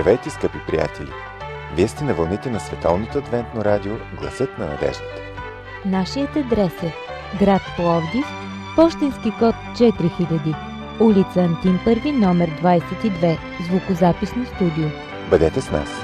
Здравейте, скъпи приятели! Вие сте на вълните на Световното адвентно радио Гласът на надеждата. Нашият адрес е град Пловдив, пощенски код 4000, улица Антим Първи, номер 22, звукозаписно студио. Бъдете с нас!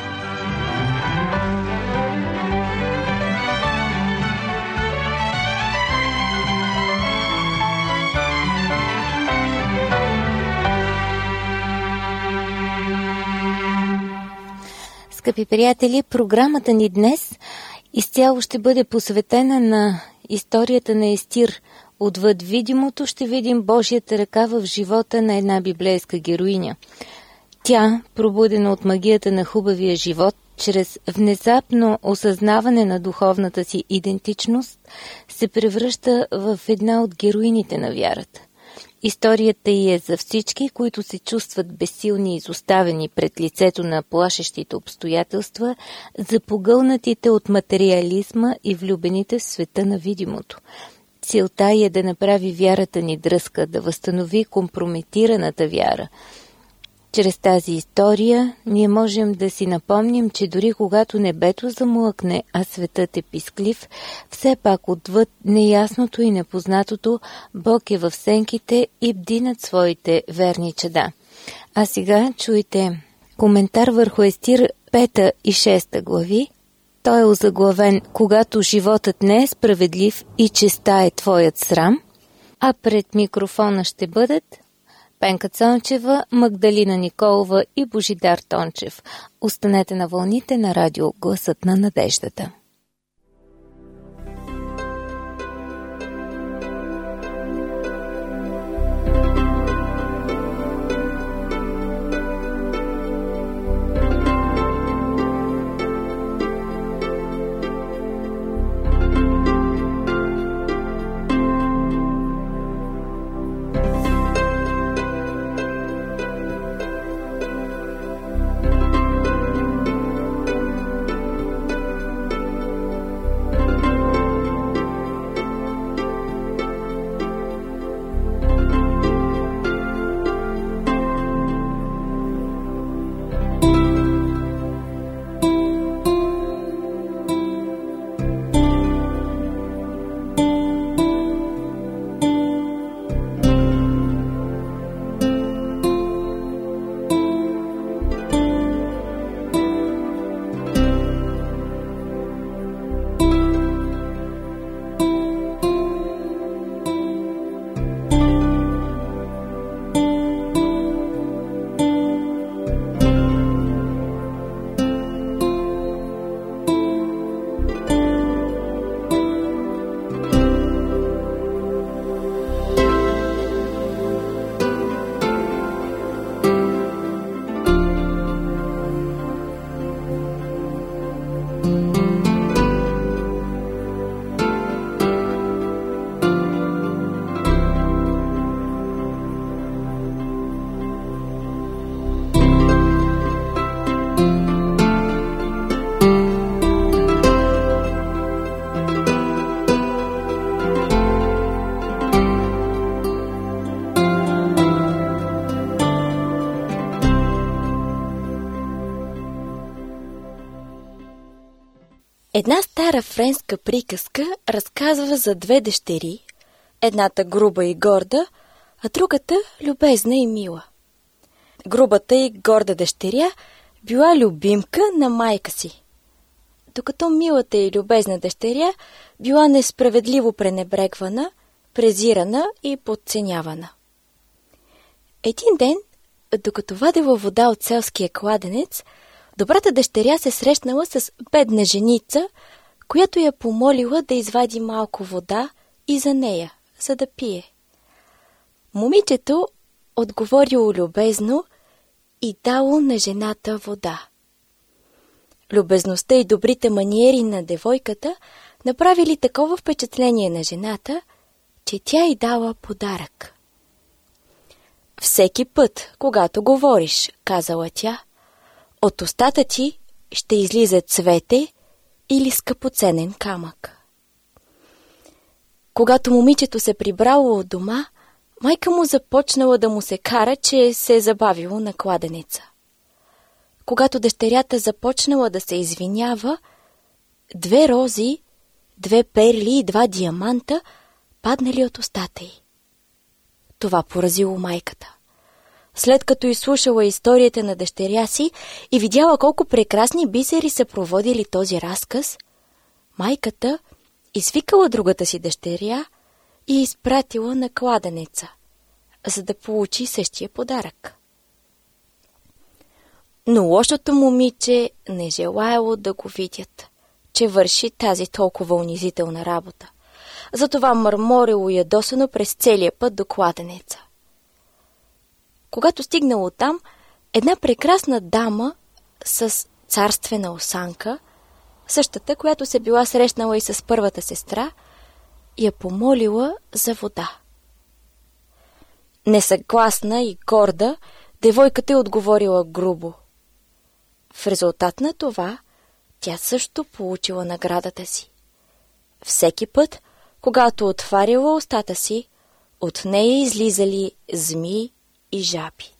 Скъпи приятели, програмата ни днес изцяло ще бъде посветена на историята на Естир. Отвъд видимото ще видим Божията ръка в живота на една библейска героиня. Тя, пробудена от магията на хубавия живот, чрез внезапно осъзнаване на духовната си идентичност, се превръща в една от героините на вярата. Историята й е за всички, които се чувстват безсилни и изоставени пред лицето на плашещите обстоятелства, за погълнатите от материализма и влюбените в света на видимото. Целта е да направи вярата ни дръзка, да възстанови компрометираната вяра. Чрез тази история ние можем да си напомним, че дори когато небето замлъкне, а светът е писклив, все пак отвъд неясното и непознатото Бог е в сенките и бди над своите верни чада. А сега чуйте коментар върху Естир 5 и 6 глави. Той е озаглавен «Когато животът не е справедлив и честа е твоят срам», а пред микрофона ще бъдат Пенка Цончева, Магдалина Николова и Божидар Тончев. Останете на вълните на радио Гласът на надеждата. Една стара френска приказка разказва за две дъщери, едната груба и горда, а другата любезна и мила. Грубата и горда дъщеря била любимка на майка си, докато милата и любезна дъщеря била несправедливо пренебрегвана, презирана и подценявана. Един ден, докато вадела вода от селския кладенец, добрата дъщеря се срещнала с бедна женица, която я помолила да извади малко вода и за нея, за да пие. Момичето отговорило любезно и дало на жената вода. Любезността и добрите маниери на девойката направили такова впечатление на жената, че тя й дала подарък. Всеки път, когато говориш, казала тя, от устата ти ще излиза цвете или скъпоценен камък. Когато момичето се прибрало от дома, майка му започнала да му се кара, че се е забавило на кладенеца. когато дъщерята започнала да се извинява, 2 рози, 2 перли и 2 диаманта паднали от устата й. Това поразило майката. След като изслушала историята на дъщеря си и видяла колко прекрасни бисери са проводили този разказ, майката извикала другата си дъщеря и изпратила на кладенеца, за да получи същия подарък. Но лошото момиче не желаяло да го видят, че върши тази толкова унизителна работа. Затова мърморило ядосано през целия път до кладенеца. Когато стигнало там, една прекрасна дама с царствена осанка, същата, която се била срещнала и с първата сестра, я помолила за вода. Несъгласна и горда, девойката й отговорила грубо. В резултат на това, тя също получила наградата си. Всеки път, когато отваряла устата си, от нея излизали змии и жаби.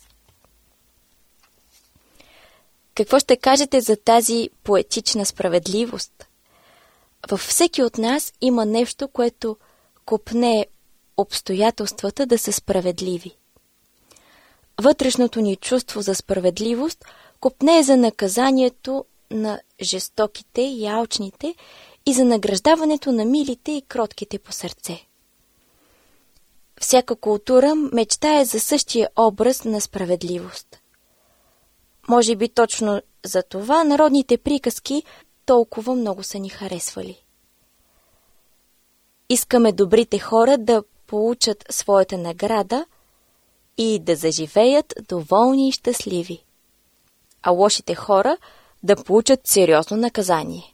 Какво ще кажете за тази поетична справедливост? Във всеки от нас има нещо, което копне обстоятелствата да са справедливи. Вътрешното ни чувство за справедливост копне за наказанието на жестоките и алчните и за награждаването на милите и кротките по сърце. Всяка култура мечтае за същия образ на справедливост. Може би точно за това народните приказки толкова много са ни харесвали. Искаме добрите хора да получат своята награда и да заживеят доволни и щастливи, а лошите хора да получат сериозно наказание.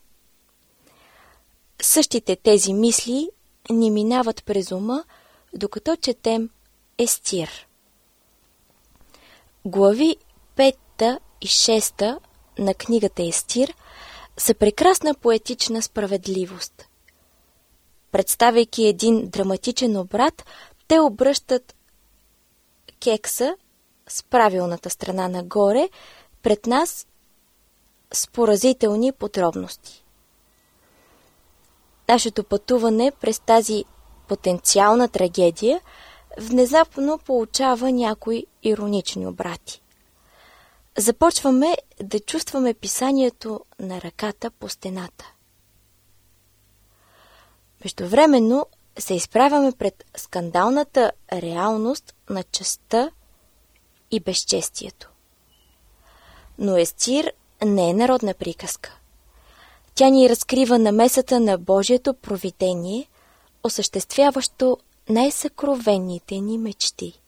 Същите тези мисли ни минават през ума, докато четем Естир. Глави 5 и 6 на книгата Естир са прекрасна поетична справедливост. Представяйки един драматичен обрат, те обръщат кекса с правилната страна нагоре пред нас с поразителни подробности. Нашето пътуване през тази потенциална трагедия внезапно получава някои иронични обрати. Започваме да чувстваме писанието на ръката по стената. Междувременно се изправяме пред скандалната реалност на честта и безчестието. Но Естир не е народна приказка. Тя ни разкрива намесата на Божието провидение, осъществяващо най-съкровенните ни мечти.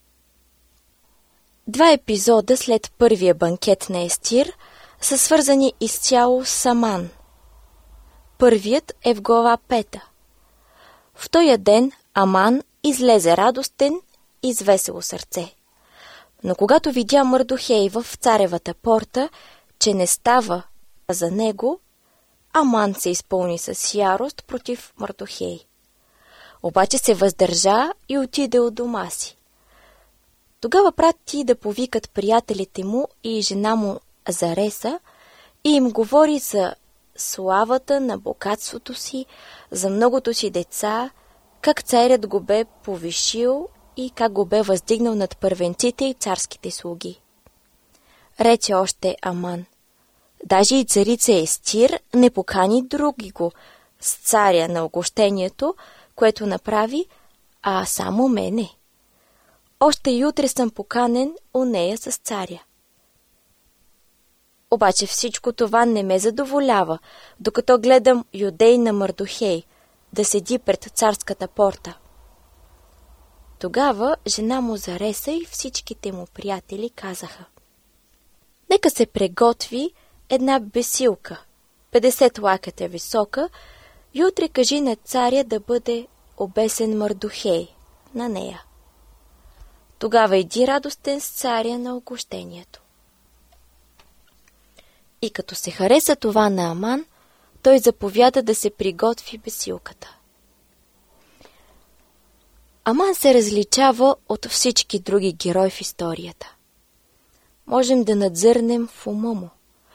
2 епизода след първия банкет на Естир са свързани изцяло с Аман. Първият е в глава 5. В този ден Аман излезе радостен и с весело сърце. Но когато видя Мърдохей в царевата порта, че не става за него, Аман се изпълни с ярост против Мърдохей. Обаче се въздържа и отиде от дома си. Тогава прати да повикат приятелите му и жена му Зареса и им говори за славата на богатството си, за многото си деца, как царят го бе повишил и как го бе въздигнал над първенците и царските слуги. Рече още Аман: даже и царица Естир не покани други го с царя на огощението, което направи, а само мене. Още и утре съм поканен у нея с царя. Обаче всичко това не ме задоволява, докато гледам юдей на Мърдохей да седи пред царската порта. Тогава жена му Зареса и всичките му приятели казаха: нека се приготви една бесилка, 50 лакътя висока, и утре кажи на царя да бъде обесен Мърдохей на нея. Тогава иди радостен с царя на огощението. И като се хареса това на Аман, той заповяда да се приготви бесилката. Аман се различава от всички други герои в историята. Можем да надзърнем в ума му,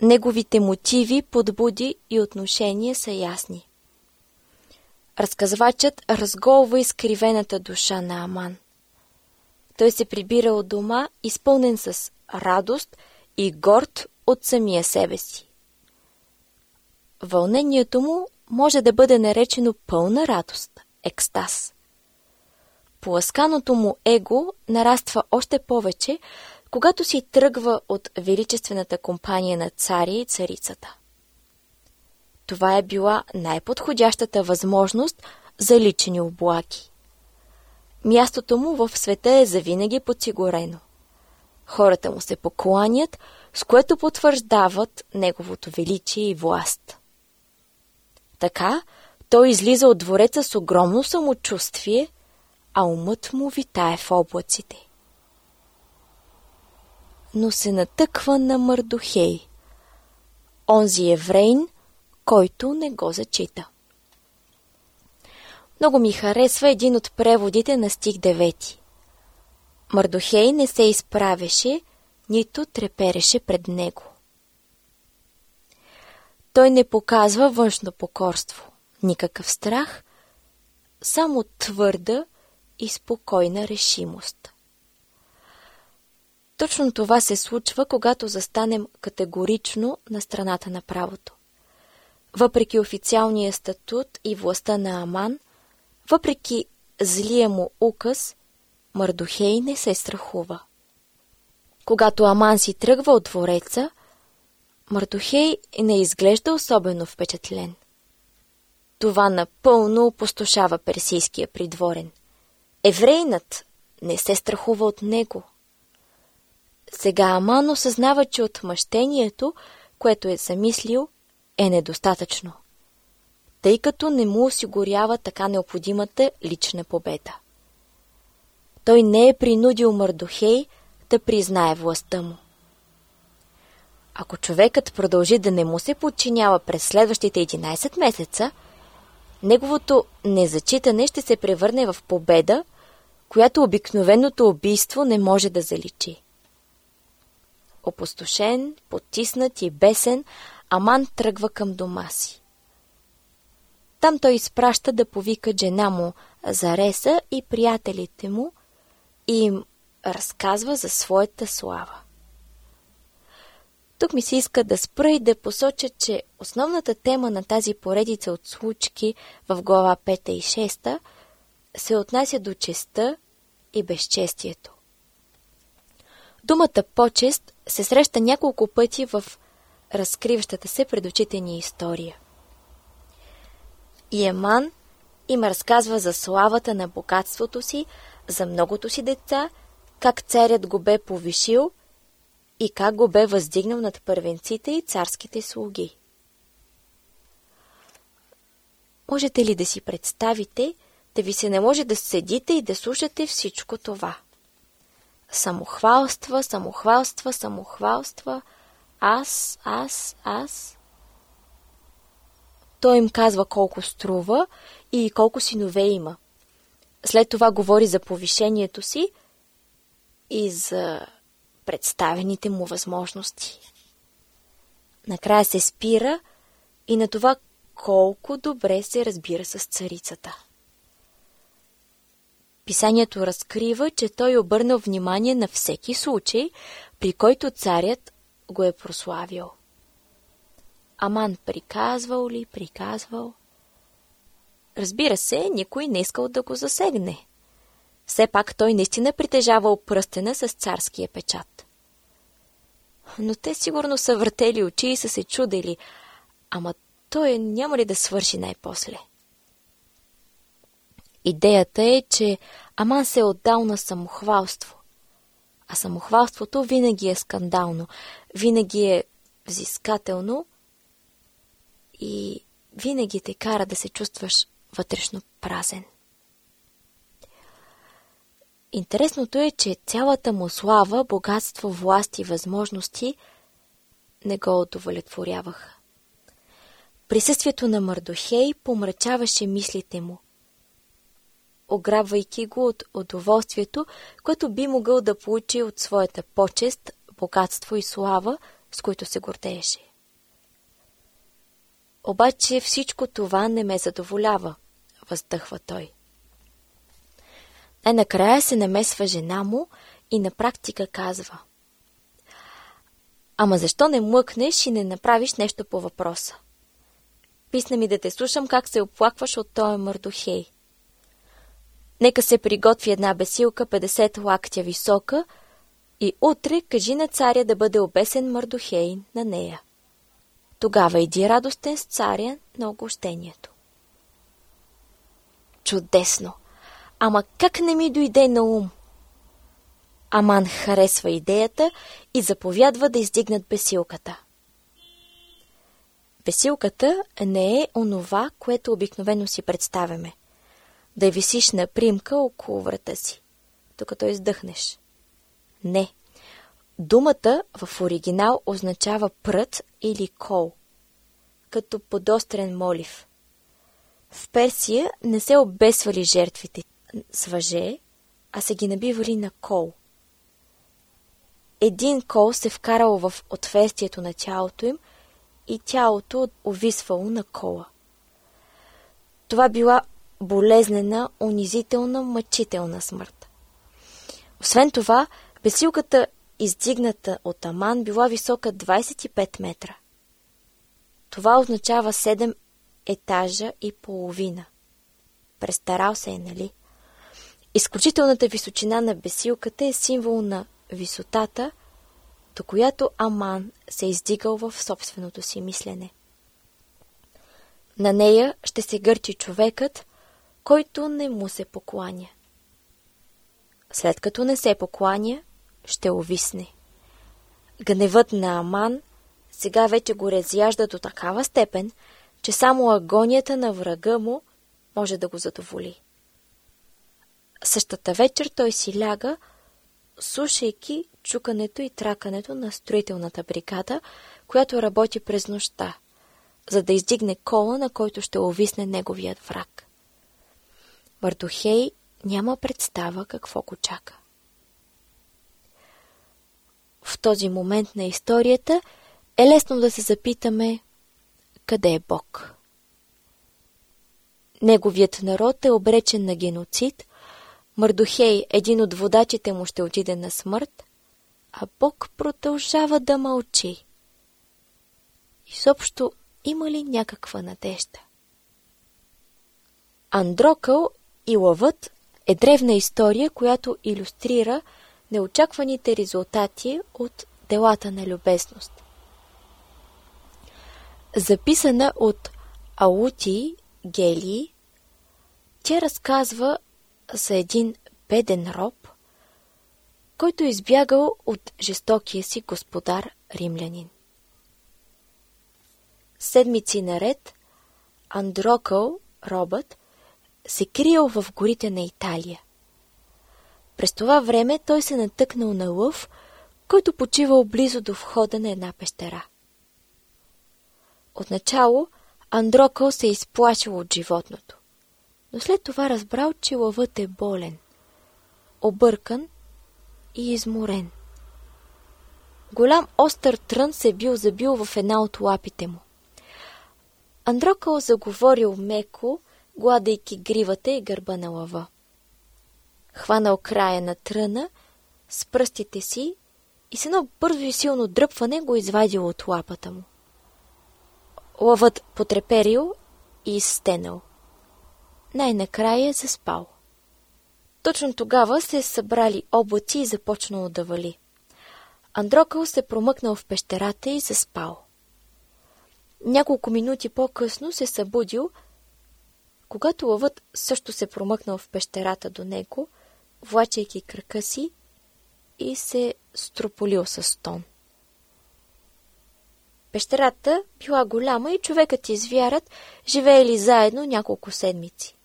неговите мотиви, подбуди и отношения са ясни. Разказвачът разголва изкривената душа на Аман. Той се прибира от дома, изпълнен с радост и горд от самия себе си. Вълнението му може да бъде наречено пълна радост, екстаз. Поласканото му его нараства още повече, когато си тръгва от величествената компания на царя и царицата. Това е била най-подходящата възможност за лични облаки. Мястото му в света е завинаги подсигурено. Хората му се покланят, с което потвърждават неговото величие и власт. Така той излиза от двореца с огромно самочувствие, а умът му витае в облаците. Но се натъква на Мардохей, онзи евреин, който не го зачита. Много ми харесва един от преводите на стих 9. Мардохей не се изправеше, нито трепереше пред него. Той не показва външно покорство, никакъв страх, само твърда и спокойна решимост. Точно това се случва, когато застанем категорично на страната на правото. Въпреки официалния статут и властта на Аман, въпреки злия му указ, Мардохей не се страхува. Когато Аман си тръгва от двореца, Мардохей не изглежда особено впечатлен. Това напълно опустошава персийския придворен. Еврейнат не се страхува от него. Сега Аман осъзнава, че отмъщението, което е замислил, е недостатъчно, тъй като не му осигурява така необходимата лична победа. Той не е принудил Мардохей да признае властта му. Ако човекът продължи да не му се подчинява през следващите 11 месеца, неговото незачитане ще се превърне в победа, която обикновеното убийство не може да заличи. Опустошен, потиснат и бесен, Аман тръгва към дома си. Там той изпраща да повика жена му Зареса и приятелите му и им разказва за своята слава. Тук ми се иска да спра и да посоча, че основната тема на тази поредица от случки в глава 5 и 6 се отнася до честта и безчестието. Думата почест се среща няколко пъти в разкриващата се пред очите ни история. И Аман им разказва за славата на богатството си, за многото си деца, как царят го бе повишил и как го бе въздигнал над първенците и царските слуги. Можете ли да си представите, да ви се не може да седите и да слушате всичко това? Самохвалства, самохвалства, самохвалства, аз. Той им казва колко струва и колко синове има. След това говори за повишението си и за представените му възможности. Накрая се спира и на това колко добре се разбира с царицата. Писанието разкрива, че той обърнал внимание на всеки случай, при който царят го е прославил. Аман приказвал. Разбира се, никой не искал да го засегне. Все пак той наистина притежавал пръстена с царския печат. Но те сигурно са въртели очи и са се чудели, ама той няма ли да свърши най-после? Идеята е, че Аман се е отдал на самохвалство. А самохвалството винаги е скандално, винаги е взискателно и винаги те кара да се чувстваш вътрешно празен. Интересното е, че цялата му слава, богатство, власт и възможности не го удовлетворяваха. Присъствието на Мардохей помрачаваше мислите му, ограбвайки го от удоволствието, което би могъл да получи от своята почест, богатство и слава, с които се гордееше. Обаче всичко това не ме задоволява, въздъхва той. Накрая се намесва жена му и на практика казва: ама защо не млъкнеш и не направиш нещо по въпроса? Писна ми да те слушам как се оплакваш от този Мардохей. Нека се приготви една бесилка 50 лактя висока и утре кажи на царя да бъде обесен Мардохей на нея. Тогава иди радостен с царя на огощението. Чудесно! Ама как не ми дойде на ум? Аман харесва идеята и заповядва да издигнат бесилката. Бесилката не е онова, което обикновено си представяме. Да висиш на примка около врата си, докато издъхнеш. Не. Думата в оригинал означава прът или кол, като подострен молив. В Персия не се обесвали жертвите с въже, а се ги набивали на кол. Един кол се вкарал в отверстието на тялото им и тялото увисвало на кола. Това била болезнена, унизителна, мъчителна смърт. Освен това, бесилката, издигната от Аман, била висока 25 метра. Това означава 7 етажа и половина. Престарал се е, нали? Изключителната височина на бесилката е символ на висотата, до която Аман се издигал в собственото си мислене. На нея ще се гърчи човекът, който не му се покланя. След като не се покланя, ще увисне. Гневът на Аман сега вече го разяжда до такава степен, че само агонията на врага му може да го задоволи. Същата вечер той си ляга, слушайки чукането и тракането на строителната бригада, която работи през нощта, за да издигне кола, на който ще увисне неговият враг. Мардохей няма представа какво го чака. В този момент на историята е лесно да се запитаме: къде е Бог? Неговият народ е обречен на геноцид, Мардохей, един от водачите му, ще отиде на смърт, а Бог продължава да мълчи. Изобщо има ли някаква надежда? Андрокъл и лъвът е древна история, която илюстрира неочакваните резултати от делата на любезност. Записана от Аути Гелий, тя разказва за един беден роб, който избягал от жестокия си господар римлянин. Седмици наред Андрокъл, робът, се криел в горите на Италия. През това време той се натъкнал на лъв, който почивал близо до входа на една пещера. Отначало Андрокъл се изплашил от животното, но след това разбрал, че лъвът е болен, объркан и изморен. Голям остър трън се бил забил в една от лапите му. Андрокъл заговорил меко, гладейки гривата и гърба на лъва. Хванал края на тръна с пръстите си и с едно бързо и силно дръпване го извадил от лапата му. Лъвът потреперил и изстенал. Най-накрая заспал. Точно тогава се събрали облаци и започнало да вали. Андрокъл се промъкнал в пещерата и заспал. Няколко минути по-късно се събудил, когато лъвът също се промъкнал в пещерата до него, влачайки крака си и се строполил със стон. Пещерата била голяма и човекът и звярат живеели заедно няколко седмици.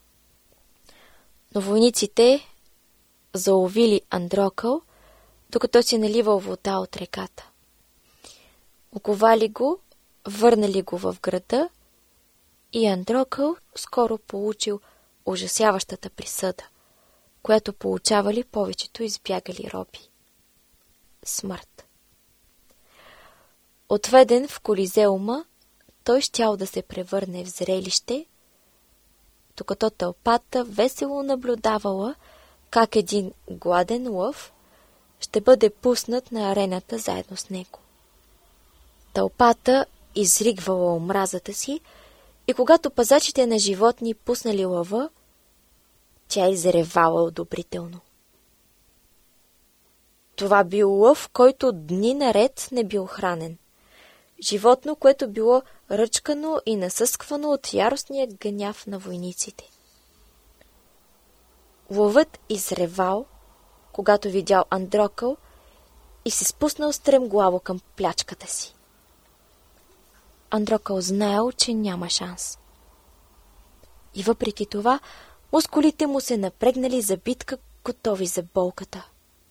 Но войниците заловили Андрокъл, докато си наливал вода от реката. Оковали го, върнали го в града и Андрокъл скоро получил ужасяващата присъда, която получавали повечето избягали роби. Смърт. Отведен в Колизеума, той щял да се превърне в зрелище, докато тълпата весело наблюдавала как един гладен лъв ще бъде пуснат на арената заедно с него. Тълпата изригвала омразата си и когато пазачите на животни пуснали лъва, тя изревала одобрително. Това бил лъв, който дни наред не бил хранен. Животно, което било ръчкано и насъсквано от яростния гняв на войниците. Лъвът изревал, когато видял Андрокъл и се спуснал стремглаво към плячката си. Андрокъл знаел, че няма шанс. И въпреки това, мускулите му се напрегнали за битка, готови за болката.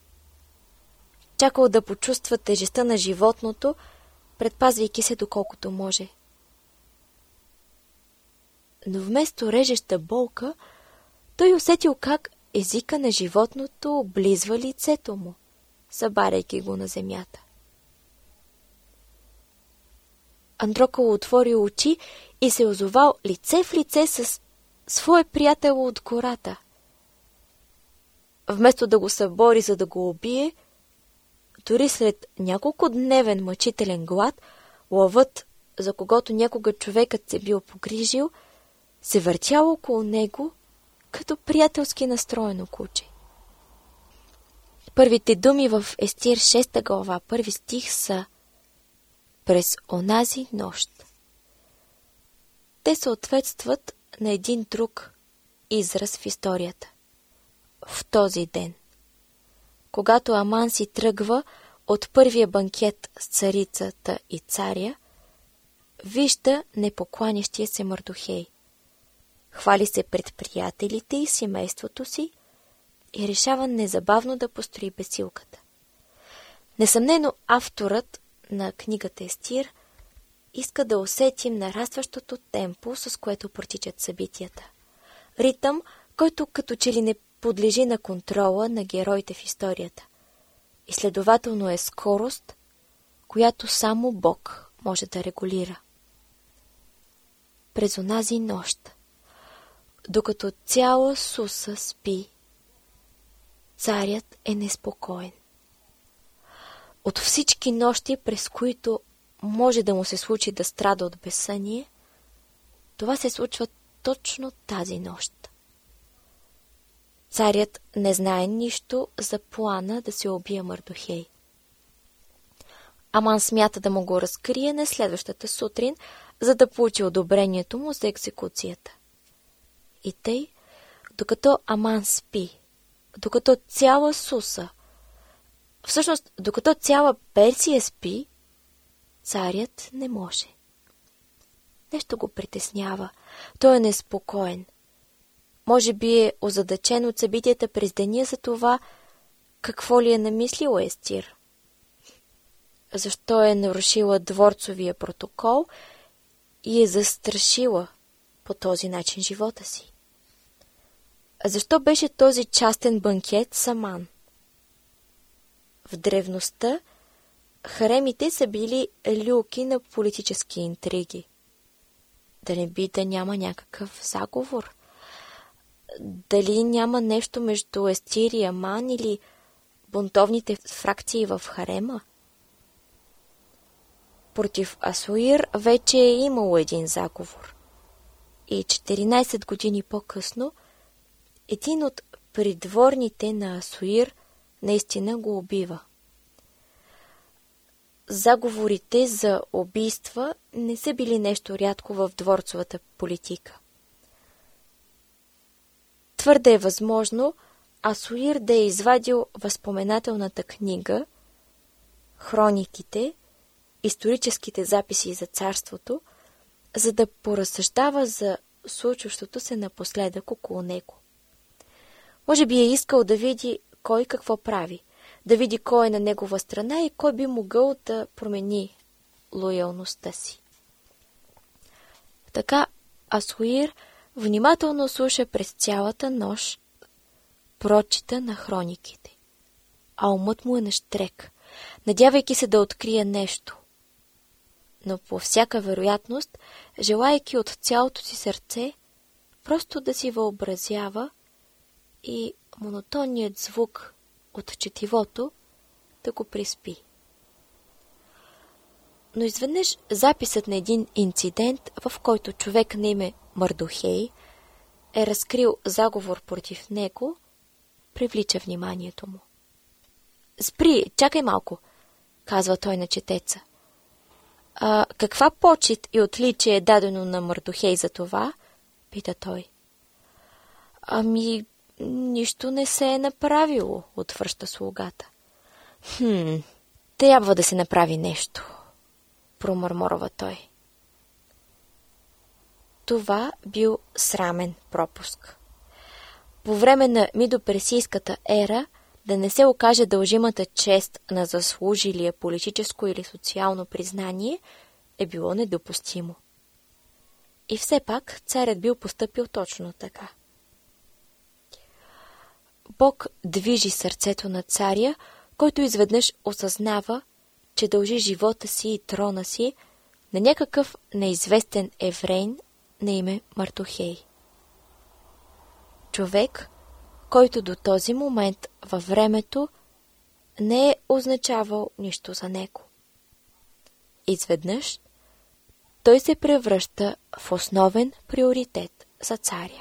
Чакал да почувства тежестта на животното, предпазвайки се доколкото може. Но вместо режеща болка, той усетил как езика на животното облизва лицето му, събаряйки го на земята. Андрокъл отворил очи и се озовал лице в лице с своя приятел от гората. Вместо да го събори, за да го убие, дори след няколко дневен мъчителен глад, лъвът, за когото някога човекът се бил погрижил, се въртял около него, като приятелски настроено куче. Първите думи в Естир 6 глава, 1 стих са през онази нощ. Те съответстват на един друг израз в историята. В този ден, когато Аман си тръгва от първия банкет с царицата и царя, вижда непокланящия се Мърдохей. Хвали се пред приятелите и семейството си и решава незабавно да построи бесилката. Несъмнено авторът на книгата Естир иска да усетим нарастващото темпо, с което протичат събитията. Ритъм, който като че ли не подлежи на контрола на героите в историята. И следователно е скорост, която само Бог може да регулира. През онази нощ, докато цяла Суса спи, царят е неспокоен. От всички нощи, през които може да му се случи да страда от безсъние, това се случва точно тази нощ. Царят не знае нищо за плана да се убие Мърдохей. Аман смята да му го разкрие на следващата сутрин, за да получи одобрението му за екзекуцията. И тъй, докато Аман спи, докато цяла Суса, всъщност докато цяла Персия спи, царят не може. Нещо го притеснява. Той е неспокоен. Може би е озадачен от събитията през деня за това, какво ли е намислила Естир. Защо е нарушила дворцовия протокол и е застрашила по този начин живота си. Защо беше този частен банкет с Аман? В древността харемите са били люлки на политически интриги. Да не би да няма някакъв заговор? Дали няма нещо между Естир и Аман или бунтовните фракции в харема? Против Асуир вече е имало един заговор. И 14 години по-късно един от придворните на Асуир наистина го убива. Заговорите за убийства не са били нещо рядко в дворцовата политика. Твърде е възможно Асуир да е извадил възпоменателната книга, хрониките, историческите записи за царството, за да поразсъждава за случващото се напоследък около него. Може би е искал да види кой какво прави, да види кой е на негова страна и кой би могъл да промени лоялността си. Така Асуир внимателно слуша през цялата нощ прочита на хрониките, а умът му е нащрек, надявайки се да открие нещо. но по всяка вероятност, желайки от цялото си сърце, просто да си въобразява и монотонният звук от четивото да го приспи. Но изведнъж записът на един инцидент, в който човек на име Мардохей е разкрил заговор против него, привлича вниманието му. «Спри, чакай малко», казва той на четеца. Каква почит и отличие е дадено на Мардохей за това? Пита той. Нищо не се е направило, отвръща слугата. Трябва да се направи нещо, промърморва той. Това бил срамен пропуск. По време на Мидоперсийската ера да не се окаже дължимата чест на заслужилия политическо или социално признание е било недопустимо. И все пак царят бил постъпил точно така. Бог движи сърцето на царя, който изведнъж осъзнава, че дължи живота си и трона си на някакъв неизвестен еврейн на име Мардохей. Човек, който до този момент във времето не е означавал нищо за него. Изведнъж той се превръща в основен приоритет за царя.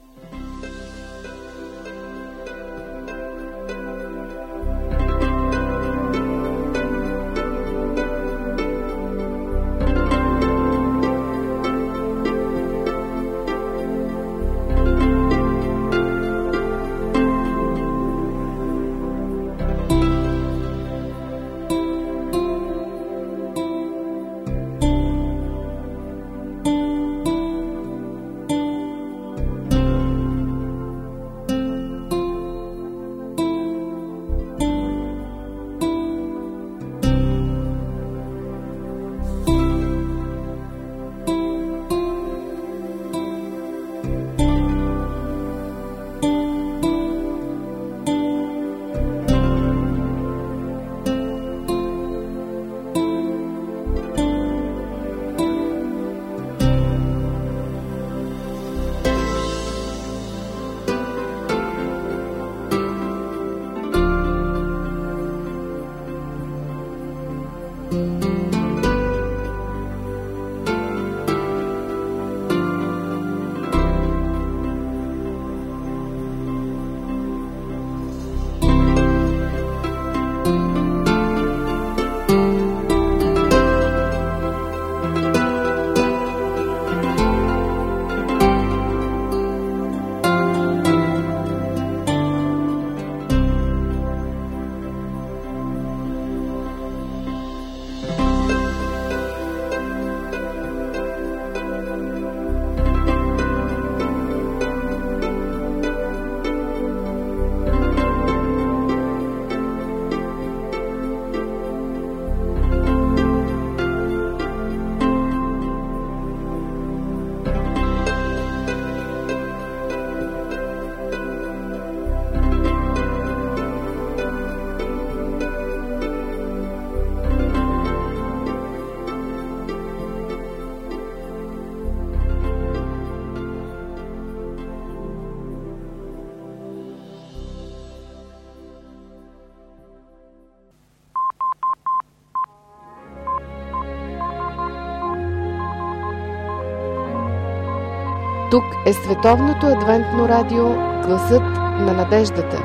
Тук е Световното адвентно радио, гласът на надеждата.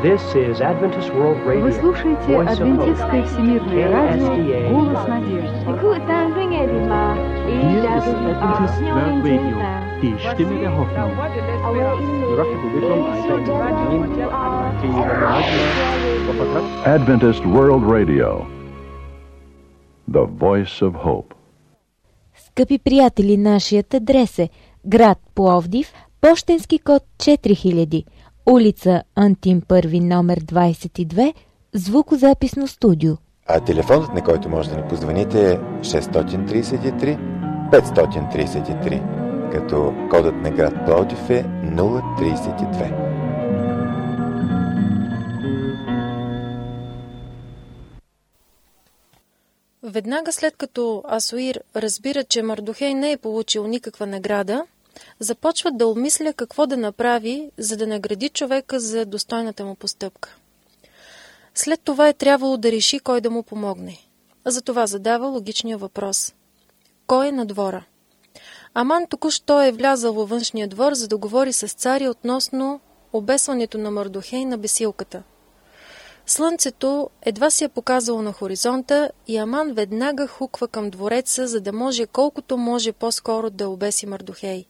Вы слушаете Адвентистское всемирное радио, голос надежды. Die Stimme der Hoffnung. Adventist World Radio, the voice of hope. Скъпи приятели, нашият адрес е град Пловдив, пощенски код 4000, улица Антим Първи, номер 22, звукозаписно студио. А телефонът, на който може да ни позвоните, е 633 533, като кодът на град Пловдив е 032. Веднага след като Асуир разбира, че Мардохей не е получил никаква награда, започва да обмисля какво да направи, за да награди човека за достойната му постъпка. След това е трябвало да реши кой да му помогне. Затова задава логичния въпрос. Кой е на двора? Аман току-що е влязъл във външния двор, за да говори с царя относно обесването на Мардохей на бесилката. Слънцето едва се е показало на хоризонта и Аман веднага хуква към двореца, за да може колкото може по-скоро да обеси Мардохей.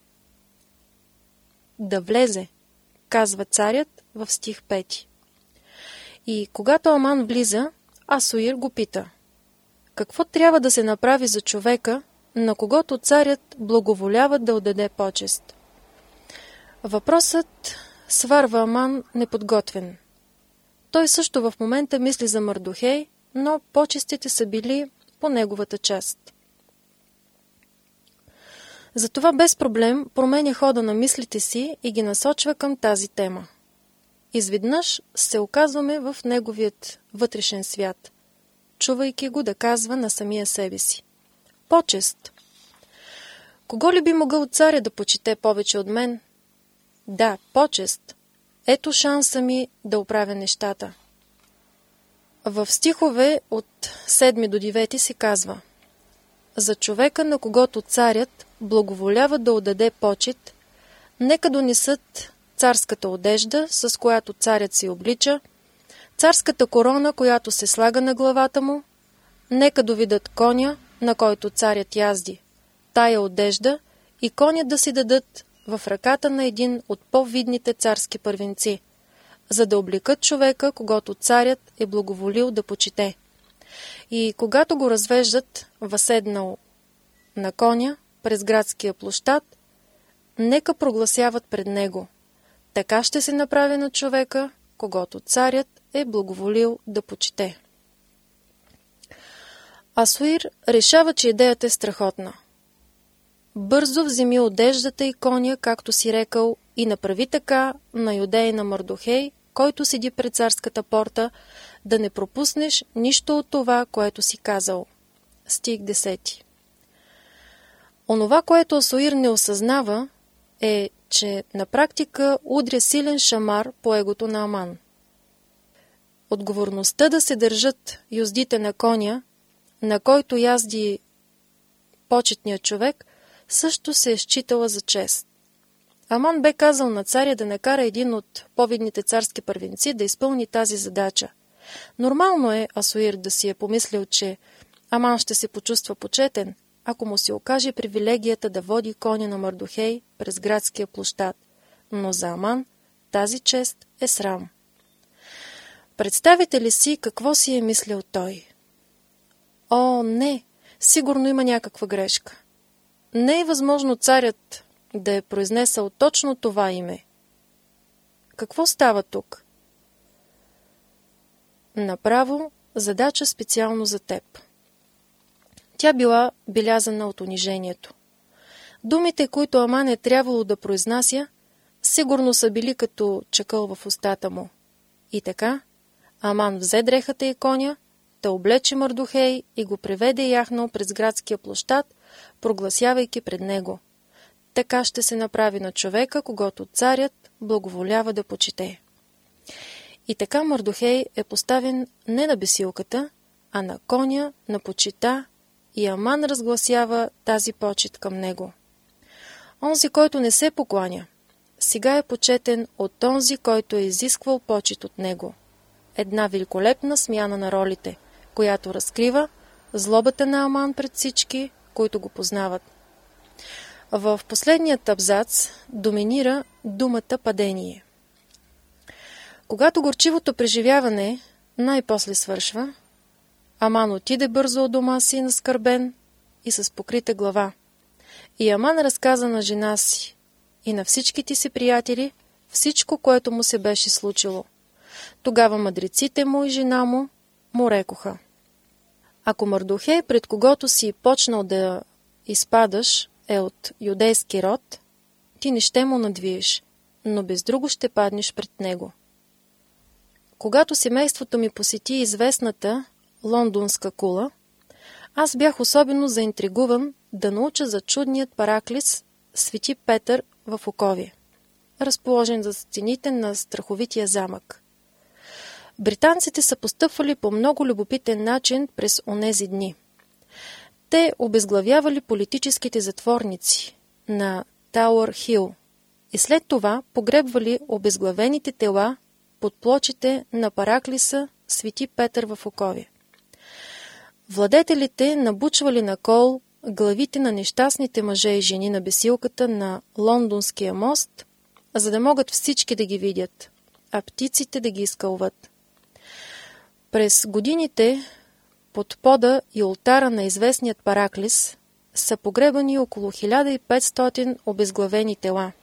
Да влезе, казва царят в стих 5. И когато Аман влиза, Асуир го пита: какво трябва да се направи за човека, на когото царят благоволява да отдаде почест? Въпросът сварва Аман неподготвен. Той също в момента мисли за Мардохей, но почестите са били по неговата част. Затова без проблем променя хода на мислите си и ги насочва към тази тема. Изведнъж се оказваме в неговият вътрешен свят, чувайки го да казва на самия себе си: почест. Кого ли би могъл царя да почете повече от мен? Да, почест. Ето шанса ми да оправя нещата. В стихове от 7 до 9 се казва: за човека, на когото царят благоволява да отдаде почет, нека донесат царската одежда, с която царят се облича, царската корона, която се слага на главата му, нека доведат коня, на който царят язди, тая одежда и коня да си дадат в ръката на един от по-видните царски първенци, за да облекат човека, когато царят е благоволил да почете. И когато го развеждат възседнал на коня през градския площад, нека прогласяват пред него: така ще се направи на човека, когато царят е благоволил да почете. Асуир решава, че идеята е страхотна. Бързо вземи одеждата и коня, както си рекал, и направи така на юдея на Мардохей, който седи пред царската порта, да не пропуснеш нищо от това, което си казал. Стих 10. Онова, което Асуир не осъзнава, е, че на практика удря силен шамар по егото на Аман. Отговорността да се държат юздите на коня, на който язди почетният човек, също се е считала за чест. Аман бе казал на царя да накара един от по-видните царски първенци да изпълни тази задача. Нормално е Асуир да си е помислил, че Аман ще се почувства почетен, ако му се окаже привилегията да води коня на Мардохей през градския площад, но за Аман тази чест е срам. Представите ли си какво си е мислил той? О, не! Сигурно има някаква грешка. Не е възможно царят да е произнесъл точно това име. Какво става тук? Направо задача специално за теб. Тя била белязана от унижението. Думите, които Аман е трябвало да произнася, сигурно са били като чакъл в устата му. И така, Аман взе дрехата и коня, да облече Мардохей и го приведе яхнал през градския площад, прогласявайки пред него: така ще се направи на човека, когато царят благоволява да почете. И така Мардохей е поставен не на бесилката, а на коня, на почита, и Аман разгласява тази почит към него. Онзи, който не се покланя, сега е почетен от онзи, който е изисквал почит от него. Една великолепна смяна на ролите, която разкрива злобата на Аман пред всички, които го познават. В последният абзац доминира думата падение. Когато горчивото преживяване най-после свършва, Аман отиде бързо от дома си наскърбен и с покрита глава. И Аман разказа на жена си и на всичките си приятели всичко, което му се беше случило. Тогава мъдреците му и жена му рекоха: ако Мардохей, пред когото си почнал да изпадаш, е от юдейски род, ти не ще му надвиеш, но без друго ще паднеш пред него. Когато семейството ми посети известната лондонска кула, Аз бях особено заинтригуван да науча за чудният параклис Свети Петър в Оковие, разположен за стените на страховития замък. Британците са постъпвали по много любопитен начин през онези дни. Те обезглавявали политическите затворници на Тауър Хил и след това погребвали обезглавените тела под плочите на параклиса Свети Петър в Оковие. Владетелите набучвали на кол главите на нещастните мъже и жени на бесилката на Лондонския мост, за да могат всички да ги видят, а птиците да ги изкълват. През годините под пода и олтара на известният параклис са погребани около 1500 обезглавени тела.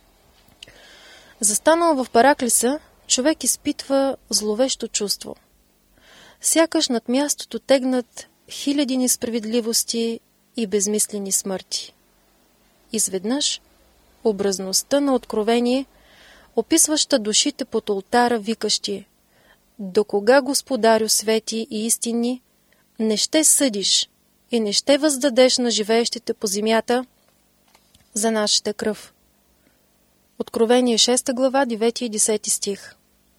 Застанал в параклиса, човек изпитва зловещо чувство. Сякаш над мястото тегнат хиляди несправедливости и безмислени смърти. Изведнъж образността на откровение, описваща душите под олтара, викащи: «Докога, Господарю свети и истинни, не ще съдиш и не ще въздадеш на живеещите по земята за нашата кръв». Откровение 6 глава, 9 и 10 стих.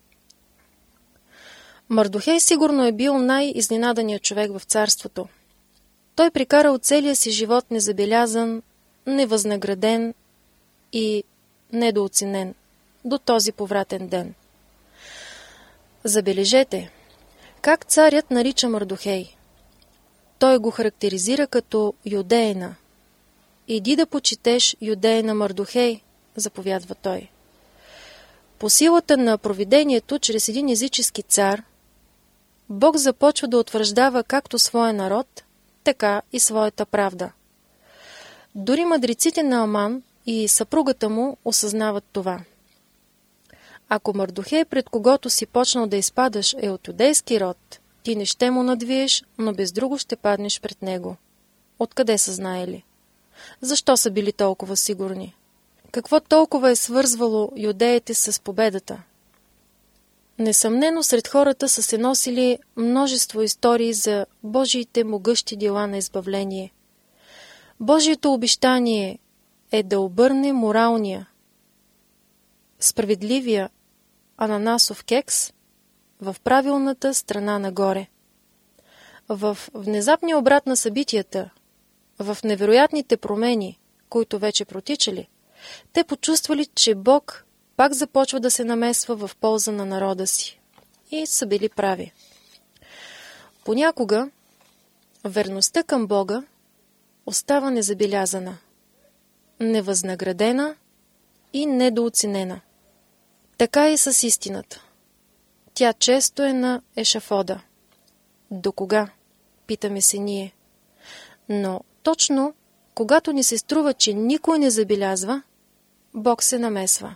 Мардохей сигурно е бил най-изненаданият човек в царството. Той прекарал целия си живот незабелязан, невъзнаграден и недооценен до този повратен ден. Забележете, как царят нарича Мардохей. Той го характеризира като юдеина. «Иди да почетеш юдеина Мардохей», заповядва той. По силата на провидението, чрез един езически цар, Бог започва да утвърждава както своя народ, така и своята правда. Дори мъдреците на Аман и съпругата му осъзнават това. Ако Мардохей, пред когото си почнал да изпадаш, е от юдейски род, ти не ще му надвиеш, но без друго ще паднеш пред него. Откъде са знаели? Защо са били толкова сигурни? Какво толкова е свързвало юдеите с победата? Несъмнено сред хората са се носили множество истории за Божиите могъщи дела на избавление. Божието обещание е да обърне моралния, справедливия ананасов кекс в правилната страна нагоре. В внезапния обрат на събитията, в невероятните промени, които вече протичали, те почувствали, че Бог пак започва да се намесва в полза на народа си. И са били прави. Понякога верността към Бога остава незабелязана, невъзнаградена и недооценена. Така и с истината. Тя често е на ешафода. До кога? Питаме се ние. Но точно когато ни се струва, че никой не забелязва, Бог се намесва.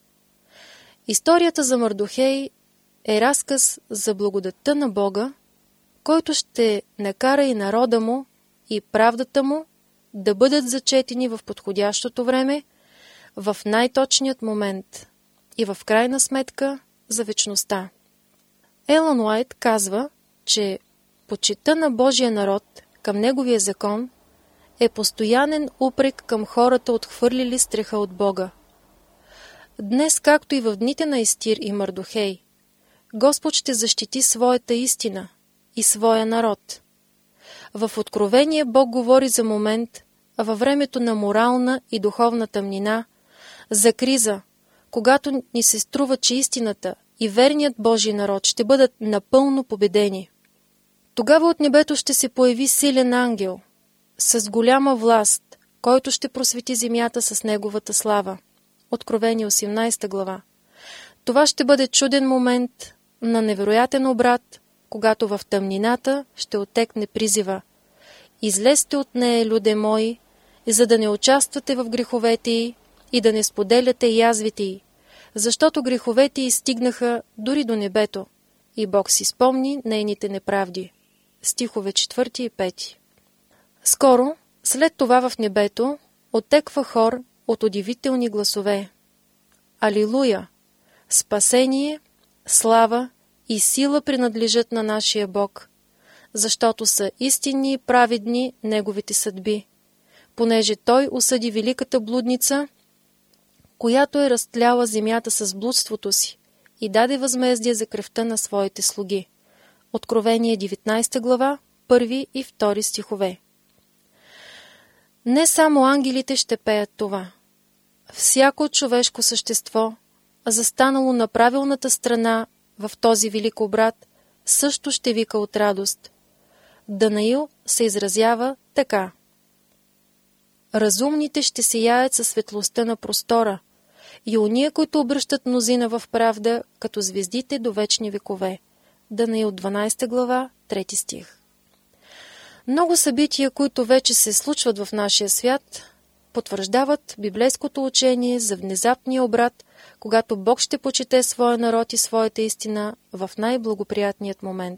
Историята за Мардохей е разказ за благодатта на Бога, който ще накара и народа му, и правдата му да бъдат зачетени в подходящото време, в най-точният момент и в крайна сметка за вечността. Елън Уайт казва, че почитта на Божия народ към неговия закон е постоянен упрек към хората, отхвърлили страха от Бога. Днес, както и в дните на Естир и Мардохей, Господ ще защити своята истина и своя народ. В Откровение Бог говори за момент във времето на морална и духовна тъмнина, за криза, когато ни се струва, че истината и верният Божий народ ще бъдат напълно победени. Тогава от небето ще се появи силен ангел с голяма власт, който ще просвети земята с неговата слава. Откровение 18 глава. Това ще бъде чуден момент на невероятен обрат, когато в тъмнината ще отекне призива: излезте от нея, люде мои, за да не участвате в греховете й и да не споделяте язвите й, защото греховете й стигнаха дори до небето и Бог си спомни нейните неправди. Стихове 4 и 5. Скоро, след това в небето, отеква хор от удивителни гласове. Алилуя! Спасение, слава и сила принадлежат на нашия Бог, защото са истинни и праведни неговите съдби, понеже той осъди великата блудница, която е разтляла земята с блудството си и даде възмездие за кръвта на своите слуги. Откровение 19 глава, 1 и 2 стихове. Не само ангелите ще пеят това. Всяко човешко същество, застанало на правилната страна в този велик обрат, също ще вика от радост. Данаил се изразява така: разумните ще сияят със светлостта на простора, и ония, които обръщат мнозина в правда, като звездите до вечни векове. Данаил 12 глава, 3 стих. Много събития, които вече се случват в нашия свят, потвърждават библейското учение за внезапния обрат, когато Бог ще почете своя народ и своята истина в най-благоприятният момент.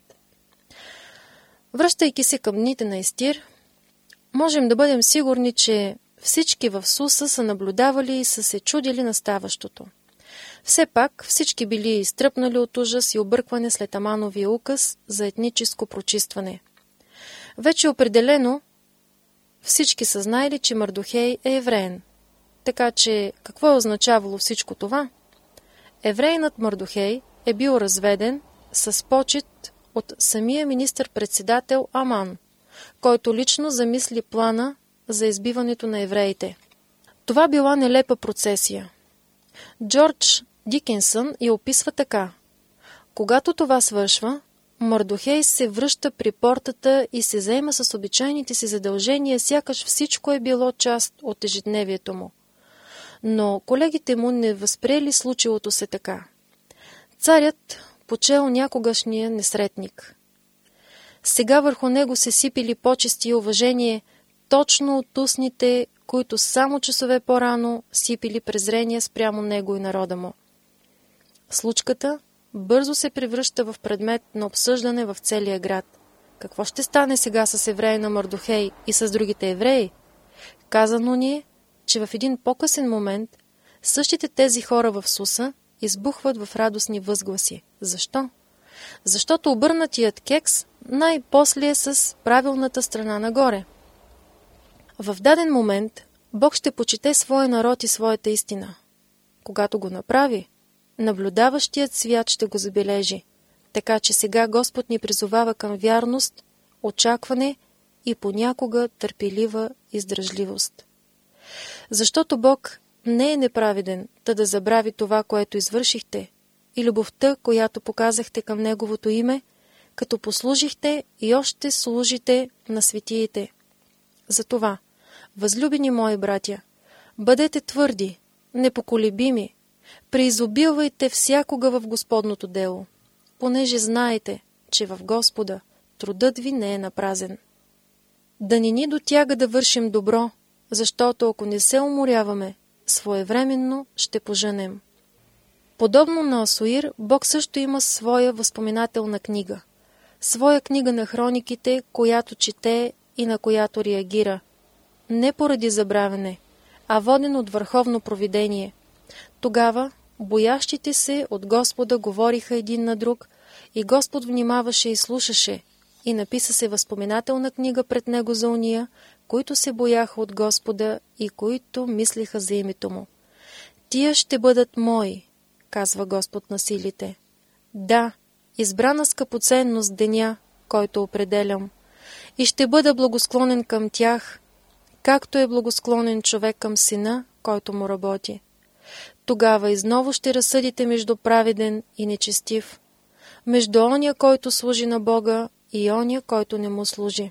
Връщайки се към дните на Естир, можем да бъдем сигурни, че всички в Суса са наблюдавали и са се чудили на ставащото. Все пак всички били изтръпнали от ужас и объркване след Амановия указ за етническо прочистване. Вече определено всички са знаели, че Мардохей е евреин. Така че какво е означавало всичко това? Евреинът Мардохей е бил разведен с почет от самия министър-председател Аман, който лично замисли плана за избиването на евреите. Това била нелепа процесия. Джордж Дикенсън я описва така: когато това свършва, Мардохей се връща при портата и се заема с обичайните си задължения, сякаш всичко е било част от ежедневието му. Но колегите му не възприели случилото се така. Царят почел някогашния несретник. Сега върху него се сипили почести и уважение точно от устните, които само часове по-рано сипили презрение спрямо него и народа му. Случката бързо се превръща в предмет на обсъждане в целия град. Какво ще стане сега с евреина Мардохей и с другите евреи? Казано ни е, че в един по-късен момент същите тези хора в Суса избухват в радостни възгласи. Защо? Защото обърнатият кекс най-после е с правилната страна нагоре. В даден момент Бог ще почете своя народ и своята истина. Когато го направи, наблюдаващият свят ще го забележи. Така че сега Господ ни призовава към вярност, очакване и понякога търпелива издръжливост. Защото Бог не е неправеден, та да забрави това, което извършихте, и любовта, която показахте към Неговото име, като послужихте и още служите на светиите. Затова, възлюбени мои братя, бъдете твърди, непоколебими, преизобилвайте всякога в Господното дело, понеже знаете, че в Господа трудът ви не е напразен. Да не ни дотяга да вършим добро, защото ако не се уморяваме, своевременно ще пожънем. Подобно на Асуир, Бог също има своя възпоминателна книга, своя книга на хрониките, която чете и на която реагира, не поради забравяне, а воден от върховно провидение. Тогава боящите се от Господа говориха един на друг и Господ внимаваше и слушаше, и написа се възпоминателна книга пред него за уния, които се бояха от Господа и които мислиха за името му. Тия ще бъдат мои, казва Господ на силите. Да, избрана скъпоценност деня, който определям, и ще бъда благосклонен към тях, както е благосклонен човек към сина, който му работи. Тогава изново ще разсъдите между праведен и нечестив, между оня, който служи на Бога, и оня, който не му служи.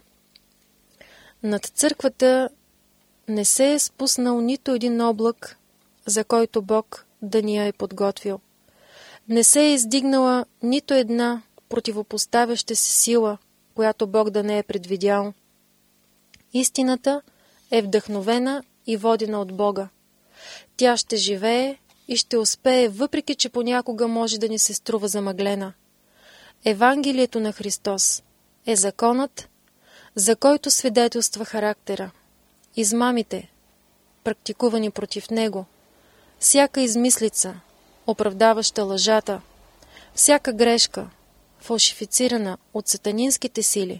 Над църквата не се е спуснал нито един облак, за който Бог да ни я е подготвил. Не се е издигнала нито една противопоставяща се сила, която Бог да не е предвидял. Истината е вдъхновена и водена от Бога. Тя ще живее и ще успее, въпреки че понякога може да ни се струва замъглена. Евангелието на Христос е законът, за който свидетелства характера, измамите, практикувани против него, всяка измислица, оправдаваща лъжата, всяка грешка, фалшифицирана от сатанинските сили,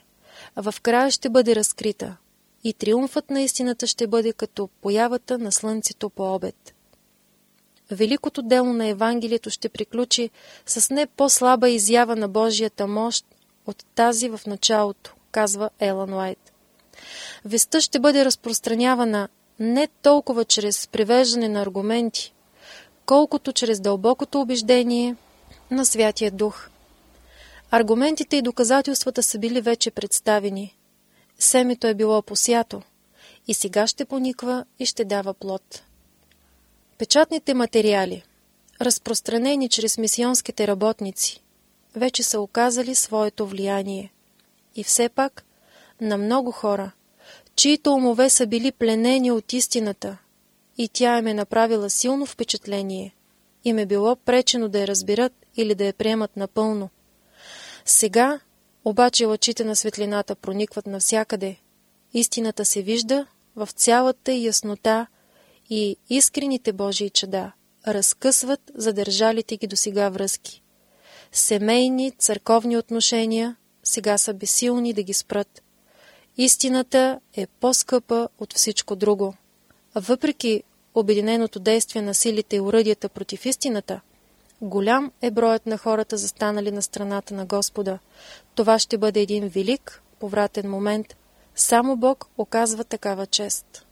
в края ще бъде разкрита и триумфът на истината ще бъде като появата на слънцето по обед. Великото дело на Евангелието ще приключи с не по-слаба изява на Божията мощ от тази в началото, казва Елън Уайт. Вестта ще бъде разпространявана не толкова чрез привеждане на аргументи, колкото чрез дълбокото убеждение на Святия Дух. Аргументите и доказателствата са били вече представени. Семето е било посято и сега ще пониква и ще дава плод. Печатните материали, разпространени чрез мисионските работници, вече са оказали своето влияние. И все пак, на много хора, чието умове са били пленени от истината и тя им е направила силно впечатление, им е било пречено да я разберат или да я приемат напълно. Сега, обаче, лъчите на светлината проникват навсякъде. Истината се вижда в цялата яснота и искрените Божии чада разкъсват задържалите ги досега връзки. Семейни, църковни отношения сега са безсилни да ги спрат. Истината е по-скъпа от всичко друго. Въпреки обединеното действие на силите и уръдията против истината, голям е броят на хората, застанали на страната на Господа. Това ще бъде един велик, повратен момент. Само Бог оказва такава чест.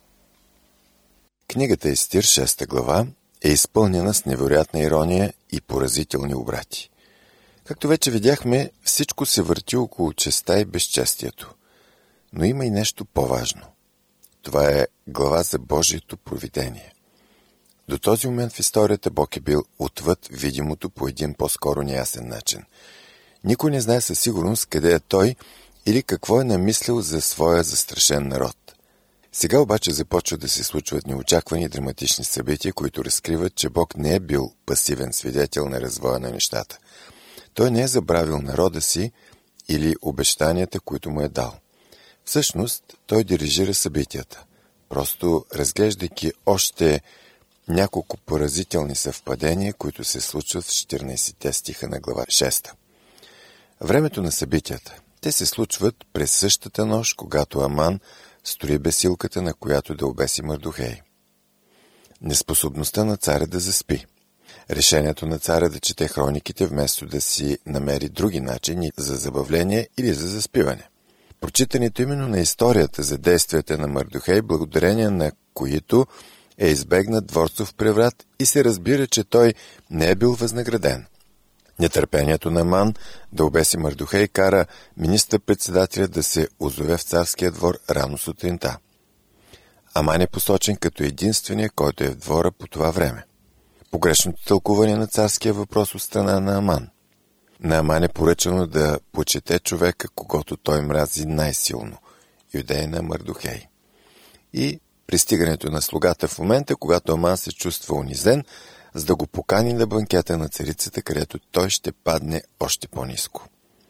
Книгата Естир, 6 глава, е изпълнена с невероятна ирония и поразителни обрати. Както вече видяхме, всичко се върти около честа и безчестието. Но има и нещо по-важно. Това е глава за Божието провидение. До този момент в историята Бог е бил отвъд видимото по един по-скоро неясен начин. Никой не знае със сигурност къде е Той или какво е намислил за своя застрашен народ. Сега обаче започва да се случват неочаквани и драматични събития, които разкриват, че Бог не е бил пасивен свидетел на развоя на нещата. Той не е забравил народа си или обещанията, които му е дал. Всъщност, той дирижира събитията, просто разглеждайки още няколко поразителни съвпадения, които се случват в 14 стиха на глава 6. Времето на събитията. Те се случват през същата нощ, когато Аман строи бесилката, на която да обеси Мардохей. Неспособността на царя да заспи. Решението на царя да чете хрониките, вместо да си намери други начини за забавление или за заспиване. Прочитането именно на историята за действията на Мардохей, благодарение на които е избегнат дворцов преврат и се разбира, че той не е бил възнаграден. Нетърпението на Аман да обеси Мардохей кара министър-председателя да се озове в царския двор рано сутринта. Аман е посочен като единствения, който е в двора по това време. Погрешното тълкуване на царския въпрос от страна на Аман. На Аман е поръчано да почете човека, когото той мрази най-силно – юдеина Мардохей. И пристигането на слугата в момента, когато Аман се чувства унизен, за да го покани на банкета на царицата, където той ще падне още по-ниско.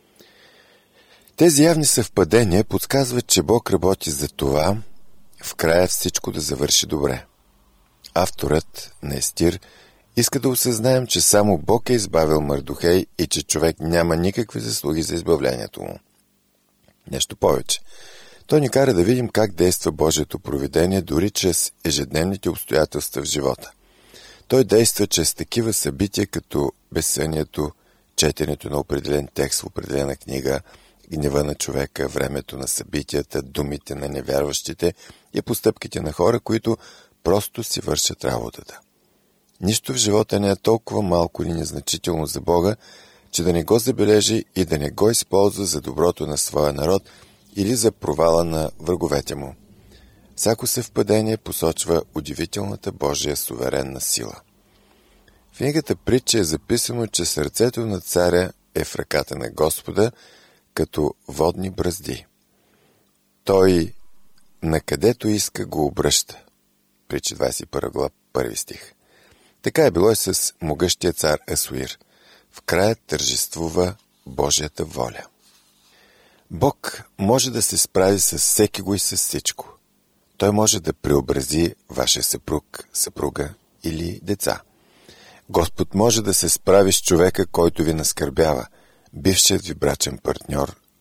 Тези явни съвпадения подсказват, че Бог работи за това в края всичко да завърши добре. Авторът на Естир иска да осъзнаем, че само Бог е избавил Мардохей и че човек няма никакви заслуги за избавлението му. Нещо повече. Той ни кара да видим как действа Божието провидение дори чрез ежедневните обстоятелства в живота. Той действа чрез такива събития, като безсънието, четенето на определен текст в определена книга, гнева на човека, времето на събитията, думите на невярващите и постъпките на хора, които просто си вършат работата. Нищо в живота не е толкова малко или незначително за Бога, че да не го забележи и да не го използва за доброто на своя народ или за провала на враговете му. Всяко съвпадение посочва удивителната Божия суверенна сила. В книгата Притча е записано, че сърцето на царя е в ръката на Господа, като водни бръзди. Той накъдето иска го обръща. Притча 21 глава, 1 стих. Така е било и с могъщия цар Асуир. В края тържествува Божията воля. Бог може да се справи с всеки го и с всичко. Той може да преобрази вашия съпруг, съпруга или деца. Господ може да се справи с човека, който ви наскърбява, бившият ви брачен партньор,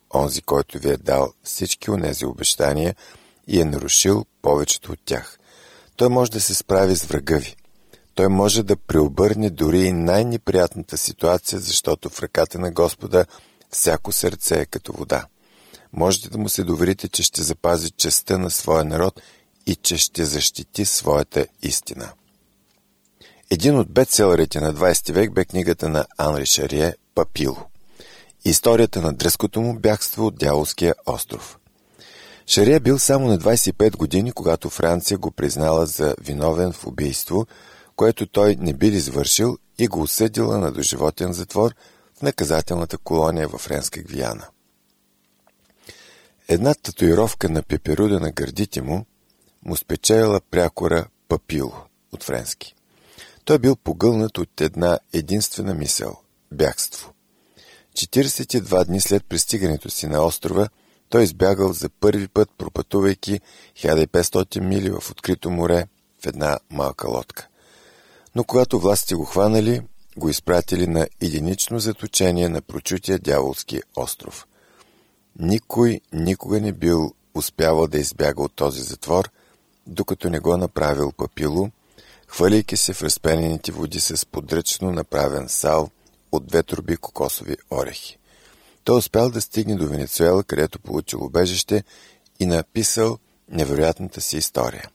онзи, който ви е дал всички онези обещания и е нарушил повечето от тях. Той може да се справи с врага ви. Той може да преобърне дори и най-неприятната ситуация, защото в ръката на Господа всяко сърце е като вода. Можете да му се доверите, че ще запази честта на своя народ и че ще защити своята истина. Един от бестселерите на 20 век бе книгата на Анри Шарие «Папило». Историята на дръзкото му бягство от Дяволския остров. Шарие бил само на 25 години, когато Франция го признала за виновен в убийство, което той не бил извършил и го осъдила на доживотен затвор в наказателната колония във Френска Гвиана. Една татуировка на пеперуда на гърдите му спечелила прякора Папило от френски. Той бил погълнат от една единствена мисъл – бягство. 42 дни след пристигането си на острова, той избягал за първи път, пропътувайки 1500 мили в открито море в една малка лодка. Но когато властите го хванали, го изпратили на единично заточение на прочутия Дяволски остров. Никой никога не бил успявал да избяга от този затвор, докато не го направил Папило, хвърляйки се в разпенените води с подръчно направен сал от 2 торби кокосови орехи. Той успял да стигне до Венецуела, където получил убежище и написал невероятната си история.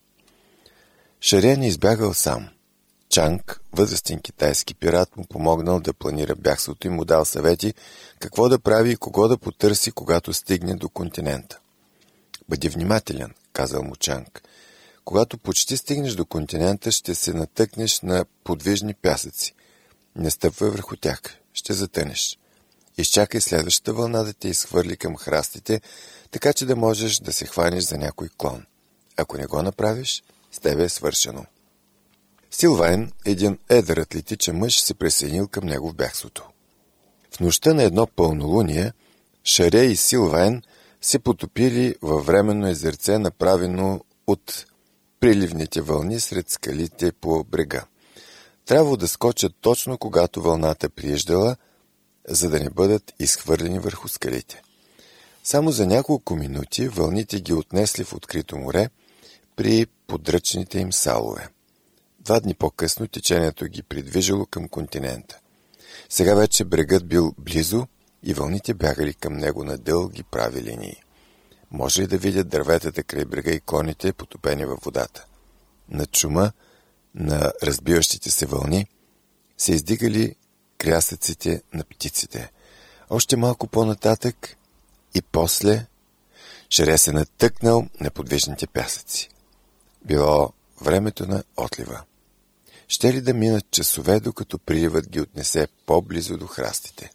Шарие не избягал сам. Чанг, възрастен китайски пират, му помогнал да планира бягството и му дал съвети какво да прави и кого да потърси, когато стигне до континента. Бъди внимателен, казал му Чанг. Когато почти стигнеш до континента, ще се натъкнеш на подвижни пясъци. Не стъпвай върху тях, ще затънеш. Изчакай следващата вълна да те изхвърли към храстите, така че да можеш да се хванеш за някой клон. Ако не го направиш, с тебе е свършено. Силвайн, един едър атлетичен мъж, се присъединил към него в бягството. В нощта на едно пълнолуние, Шарие и Силвайн се потопили във временно езерце, направено от приливните вълни сред скалите по брега. Трябвало да скочат точно когато вълната приеждала, за да не бъдат изхвърлени върху скалите. Само за няколко минути вълните ги отнесли в открито море при подръчните им салове. 2 дни по-късно течението ги придвижило към континента. Сега вече брегът бил близо и вълните бягали към него на дълги прави линии. Може ли да видят дърветата край брега и клоните, потопени във водата? Над шума на разбиващите се вълни се издигали крясъците на птиците. Още малко по-нататък и после Шарие се натъкнал на подвижните пясъци. Било времето на отлива. Ще ли да минат часове, докато приливът ги отнесе по-близо до храстите?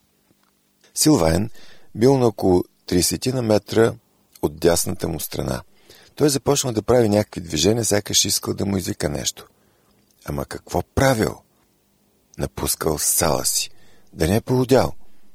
Силвайн бил на около 30 на метра от дясната му страна. Той започнал да прави някакви движения, сякаш искал да му извика нещо. Ама какво правил? Напускал сала си. Да не е полудял.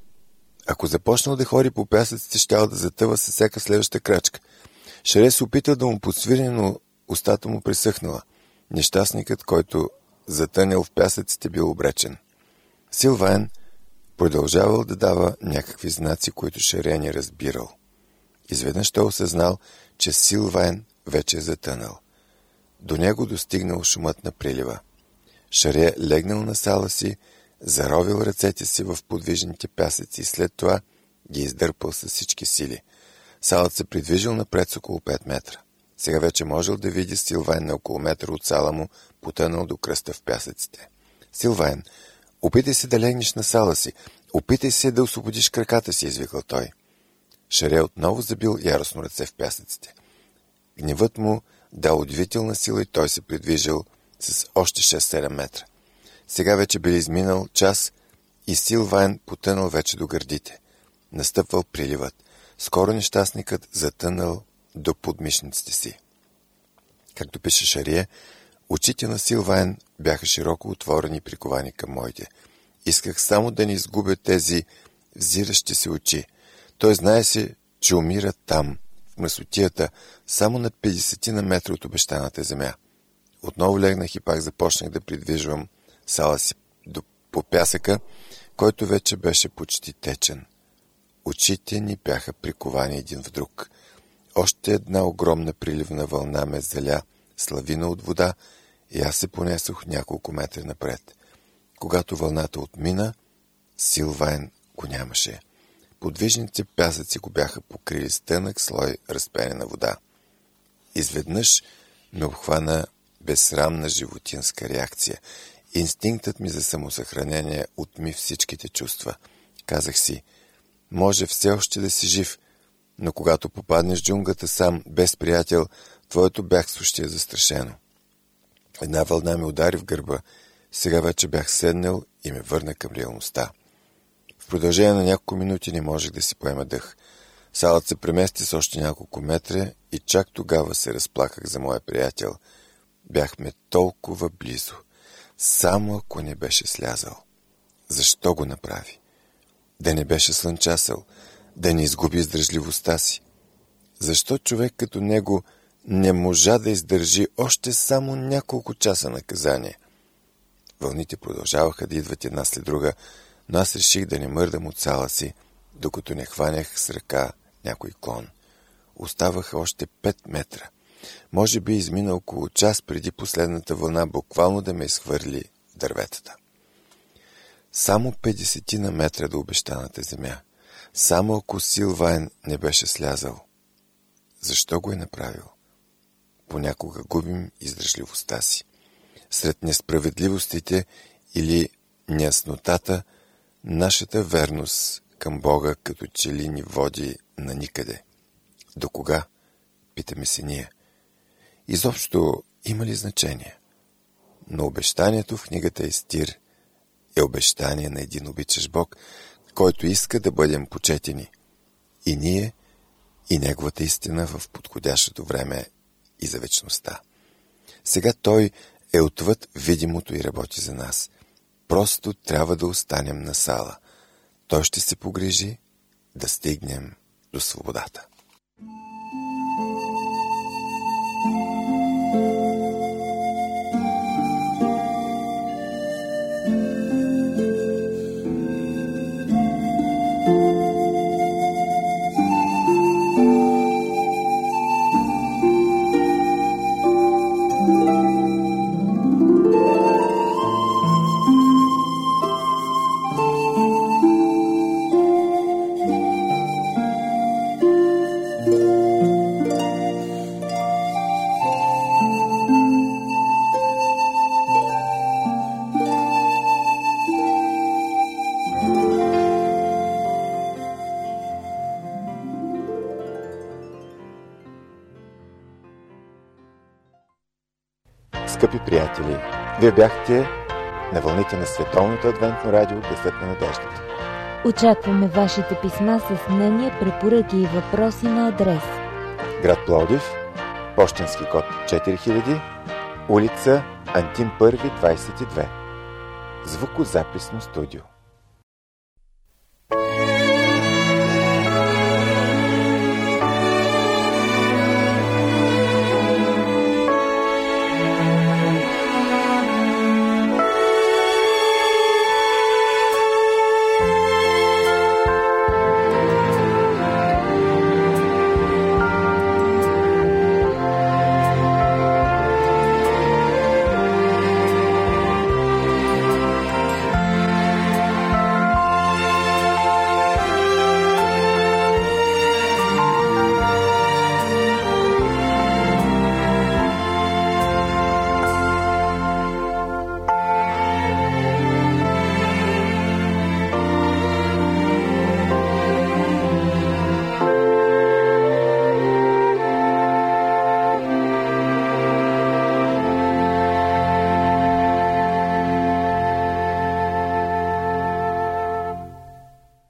Ако започнал да ходи по пясъците, щял да затъва със всяка следваща крачка. Шарие се опитал да му подсвирне, но устата му пресъхнала. Нещастникът, който затънял в пясъците, бил обречен. Силвайн продължавал да дава някакви знаци, които Шарие не разбирал. Изведнъж той осъзнал, че Силвайн вече е затънал. До него достигнал шумът на прилива. Шарие легнал на сала си, заровил ръцете си в подвижните пясъци и след това ги издърпал с всички сили. Салът се придвижил напред с около 5 метра. Сега вече можел да види Силвайн на около метър от сала му, потънал до кръста в пясъците. Силвайн, опитай се да легнеш на сала си. Опитай се да освободиш краката си, извикал той. Шарие отново забил яростно ръце в пясъците. Гневът му дал удивителна сила и той се придвижил с още 6-7 метра. Сега вече бил изминал час и Силвайн потънал вече до гърдите. Настъпвал приливът. Скоро нещастникът затънал до подмишниците си. Както пише Шарие, очите на Силвайн бяха широко отворени и приковани към моите. Исках само да не изгубя тези взиращи се очи. Той знае си, че умира там, в мръсотията, само на 50 на метра от обещаната земя. Отново легнах и пак започнах да придвижвам сала си по пясъка, който вече беше почти течен. Очите ни бяха приковани един в друг. Още една огромна приливна вълна ме заля с лавина от вода и аз се понесох няколко метра напред. Когато вълната отмина, Силвайн го нямаше. Подвижните пясъци го бяха покрили с тънък слой разпенена вода. Изведнъж ме обхвана безсрамна животинска реакция. Инстинктът ми за самосъхранение отми всичките чувства. Казах си, може все още да си жив, но когато попаднеш в джунглата сам, без приятел, твоето бягство ще е застрашено. Една вълна ме удари в гърба. Сега вече бях седнал и ме върна към реалността. В продължение на няколко минути не можех да си поема дъх. Салът се премести с още няколко метра и чак тогава се разплаках за моя приятел. Бяхме толкова близо. Само ако не беше слязал. Защо го направи? Да не беше слънчасал, да не изгуби издръжливостта си. Защо човек като него не можа да издържи още само няколко часа наказание? Вълните продължаваха да идват една след друга, но аз реших да не мърдам от сала си, докато не хванях с ръка някой клон. Оставаха още 5 метра. Може би измина около час преди последната вълна буквално да ме изхвърли в дърветата. Само 50 на метра до обещаната земя. Само ако Силвайн не беше слязал. Защо го е направил? Понякога губим издръжливостта си. Сред несправедливостите или неяснотата, нашата верност към Бога като че ли ни води на никъде. До кога? Питаме се ние. Изобщо има ли значение? Но обещанието в книгата Естир е обещание на един обичащ Бог, който иска да бъдем почетени. И ние, и неговата истина в подходящото време и за вечността. Сега той е отвъд видимото и работи за нас. Просто трябва да останем на сала. Той ще се погрижи да стигнем до свободата. Скъпи приятели, вие бяхте на вълните на Световното адвентно радио Гласът на надеждата. Очакваме вашите писма с мнения, препоръки и въпроси на адрес: град Пловдив, пощенски код 4000, улица Антим 1, 22. Звукозаписно студио.